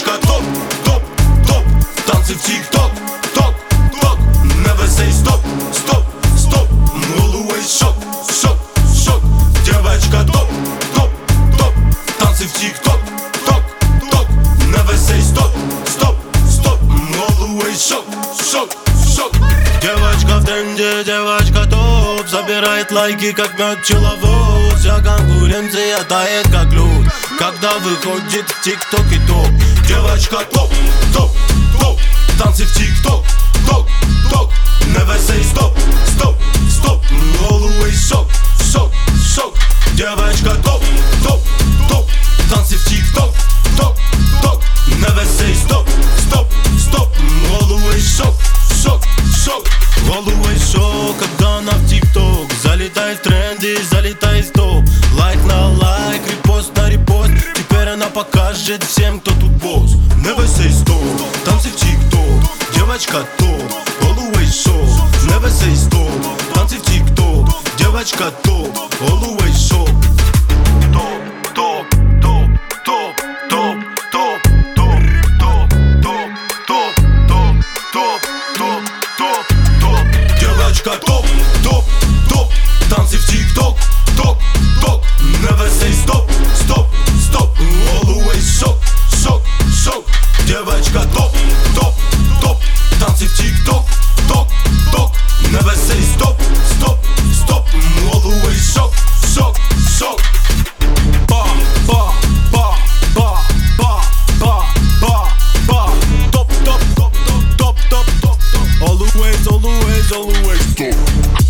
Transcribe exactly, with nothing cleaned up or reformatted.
Дівочка топ, топ, топ, танці в тік-ток, ток, ток, не весей, стоп, стоп, стоп, головий шок, шок, шок. Дівочка топ, топ, топ, танці в тік-ток, ток, ток, не весей, стоп, стоп, стоп, головий шок, шок, шок. Девочка в тренде, девочка топ, собирает лайки, как мед пчеловод. Вся конкуренция тает, как лед, когда выходит в тик-ток и топ. Девочка топ, топ, топ, танцы в тик-ток, ток, ток, не весей, стоп, стоп, стоп, головый шок, шок, шок. Девочка топ, топ, топ, танцы в тик-ток, ток, ток, не весей, стоп, стоп, стоп, головый шок, шок, шок. Головой шок, когда она в тик-ток залетает в тренды, залетает в топ. Лайк на лайк, репост на репост. Теперь она покажет всем, кто тут босс. Не весей, стоп, танцы в тик-ток. Девочка топ, головой шок. Не весей, стоп, танцы в тик-ток. Девочка топ, головой шок. Топ, топ, топ, топ, топ, топ, топ, топ, топ, топ, топ, топ, топ, топ. Девочка топ, топ, топ, танцы в тик-ток, ток, ток, не весей, стоп, стоп, стоп, головой шок, шок, шок. Девочка топ, топ, топ, танцы в тик-ток, ток, ток, не весей, стоп, стоп, стоп, головой шок, шок, шок. Ба, ба, ба, ба, ба, ба, ба, ба. Топ, топ, топ, топ, топ, топ, топ, топ. Always, always, always top.